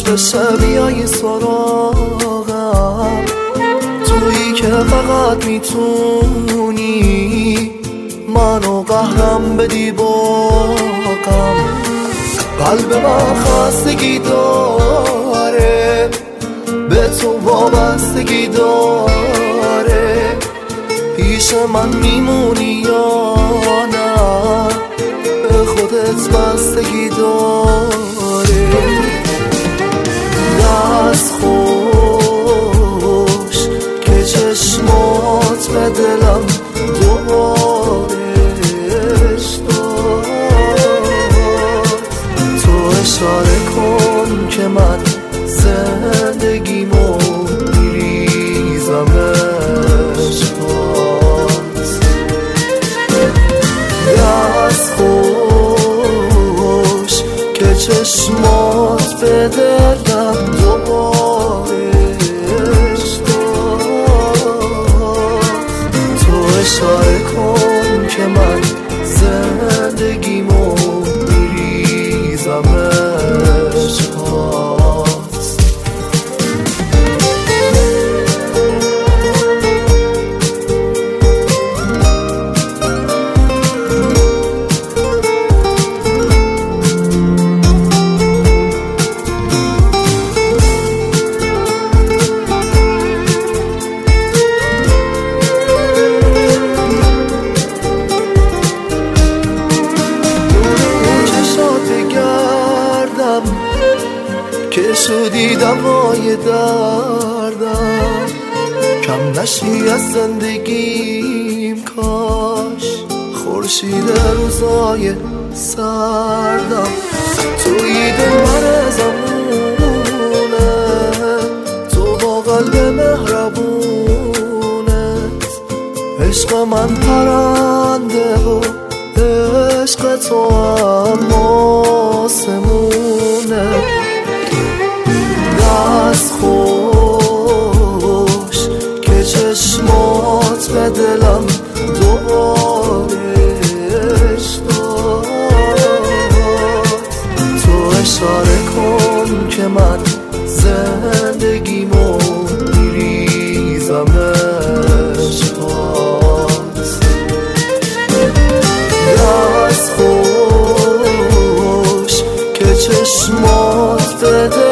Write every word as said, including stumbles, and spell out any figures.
بشه بیایی سراغم، تویی که فقط میتونی منو قهرم بدی باقم. قلب من خستگی داره، به تو وابستگی داره، پیش من میمونی یا نه به خودت بستگی داره. دست خوش که چشمات به دلم دوبارش داد، تو اشاره کن که من زندگیمو میریزمش باز. دست خوش که چشمات به دلم دوبارش داد، تو اشاره کن که من زندگیمو میریزمش باز. که شدی دوای دردم، کم نشی از زندگیم کاش خورشید روزای سردم. توی دلبر زمونه، تو با قلب مهربونت، عشق من پرنده و عشق تو هم آسمونه. دست خوش که چشمات به دلم دوبارش داد، تو اشاره کن که من زندگیمو میریزمش باز. دست خوش که چشمات به دلم